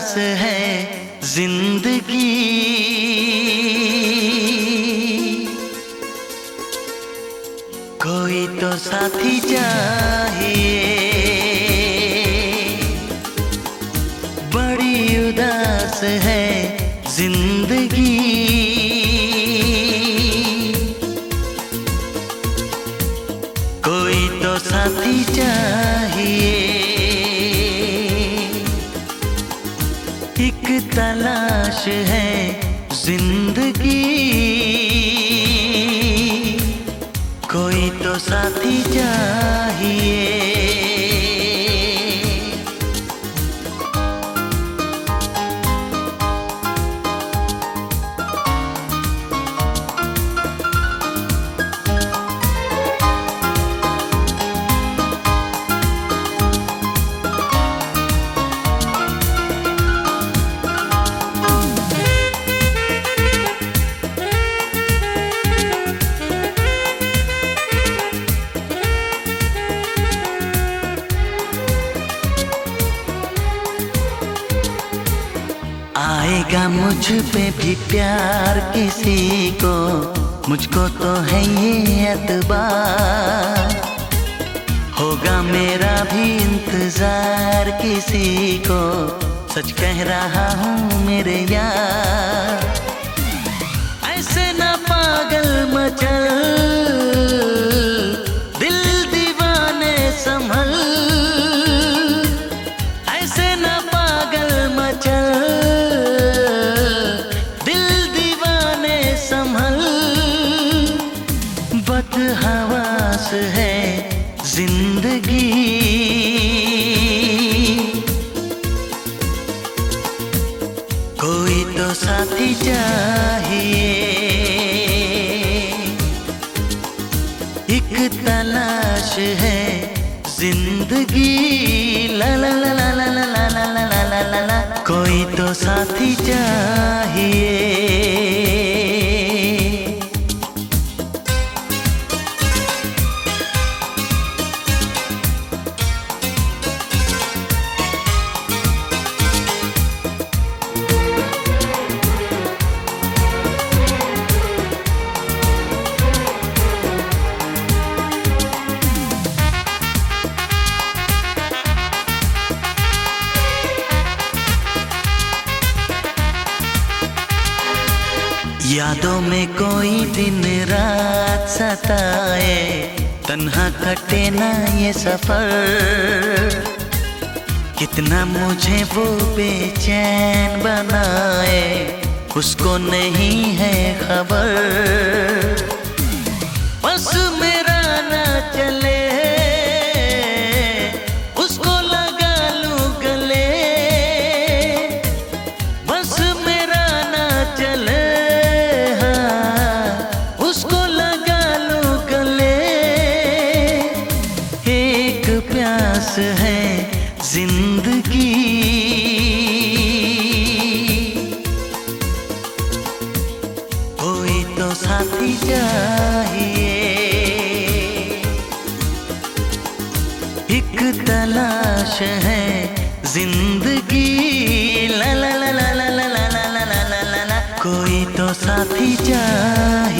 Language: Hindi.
उदास है जिंदगी, कोई तो साथी चाहिए। बड़ी उदास है जिंदगी, कोई तो साथी चाहिए। एक तलाश है जिंदगी, कोई तो साथी चाहिए। आएगा मुझ पे भी प्यार किसी को, मुझको तो है ये एतबार। होगा मेरा भी इंतजार किसी को, सच कह रहा हूँ मेरे यार। ऐसे ना पागल मचल, दिल दीवाने संभल। ऐसे ना पागल मचल, बदहवास है जिंदगी, कोई तो साथी चाहिए। एक तलाश है जिंदगी, ला ला ला ला ला ला ला ला ला ला ला ला, कोई तो साथी चाहिए। यादों में कोई दिन रात सताए, तन्हा कटे ना ये सफर। कितना मुझे वो बेचैन बनाए, उसको नहीं है खबर। बस मेरा ना चले, उसको लगा लूं गले। बस मेरा ना चले, प्यास है जिंदगी, कोई तो साथी चाहिए। एक तलाश है जिंदगी, ला ला ला ला ला ला ला ला ला ला, कोई तो साथी चाहिए।